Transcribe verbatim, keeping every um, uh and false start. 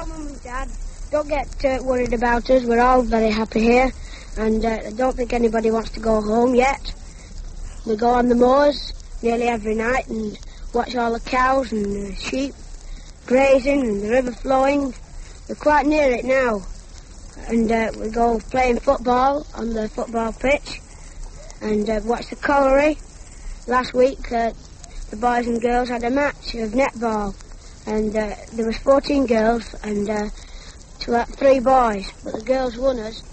Hello, Mum and Dad. Don't get uh, worried about us. We're all very happy here, and uh, I don't think anybody wants to go home yet. We go on the moors nearly every night and watch all the cows and the sheep grazing and the river flowing. We're quite near it now, and uh, we go playing football on the football pitch and uh, watch the colliery. Last week, uh, the boys and girls had a match of netball, and uh, there was fourteen girls and uh, two, uh, three boys, but the girls won us